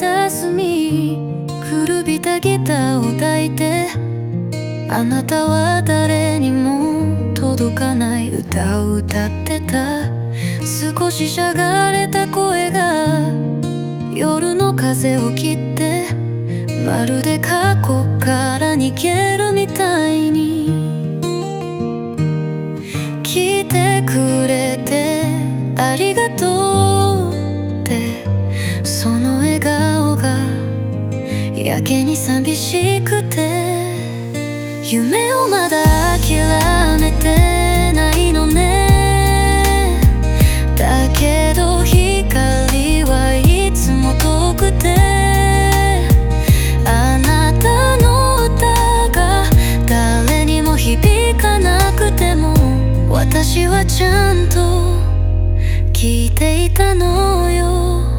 片隅古びたギターを抱いて、あなたは誰にも届かない歌を歌ってた。少ししゃがれた声が夜の風を切って、まるで過去から逃げるみたいに。来てくれてありがとうって、その笑顔がやけに寂しくて、夢をまだ諦めてないのね。だけど光はいつも遠くて、あなたの歌が誰にも響かなくても、私はちゃんと聞いていたのよ。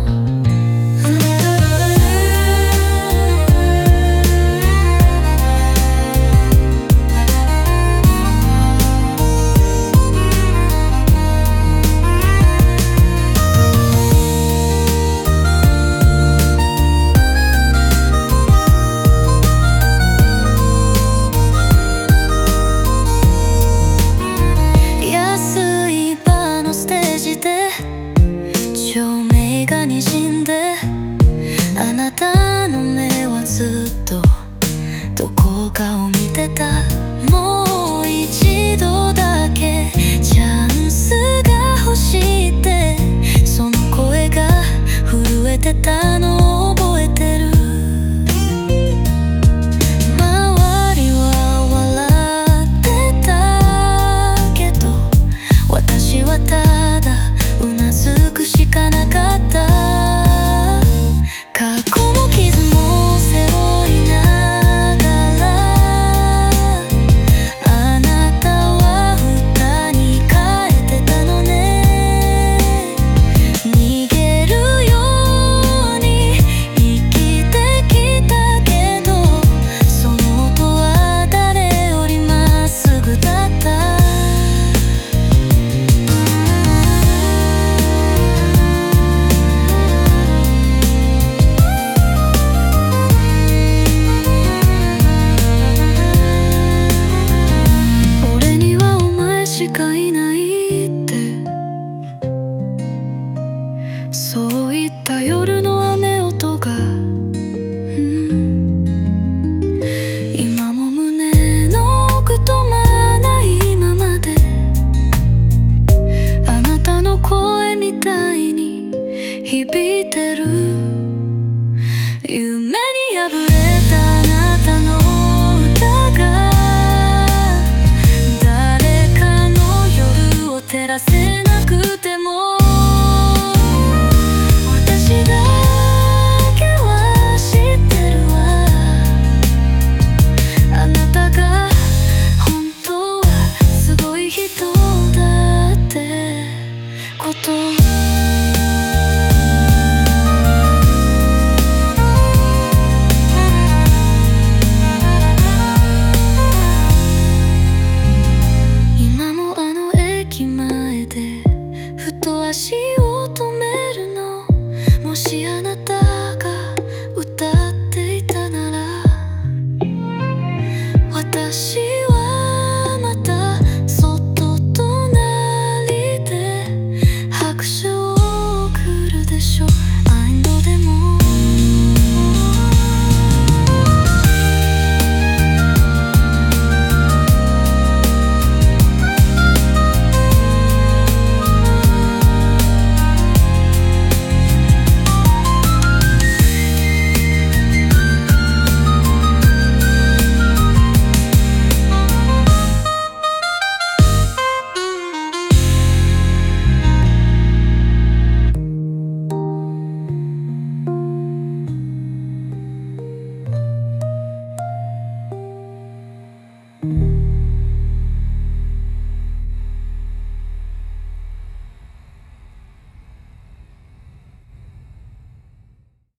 照明が滲んで、あなたの目はずっとどこかを見てた。もう一度だけチャンスが欲しいって、その声が震えてたのを覚えてる。周りは笑ってたけど、私はただうなずくしかなかった。過去の傷も背負いながら、あなたは歌に変えてたのね。逃げるように生きてきたけど、その音は誰よりまっすぐだった。しかいないって、そう言った夜の雨音が、今も胸の奥止まないままで、あなたの声みたいに響いてる。夢に破れ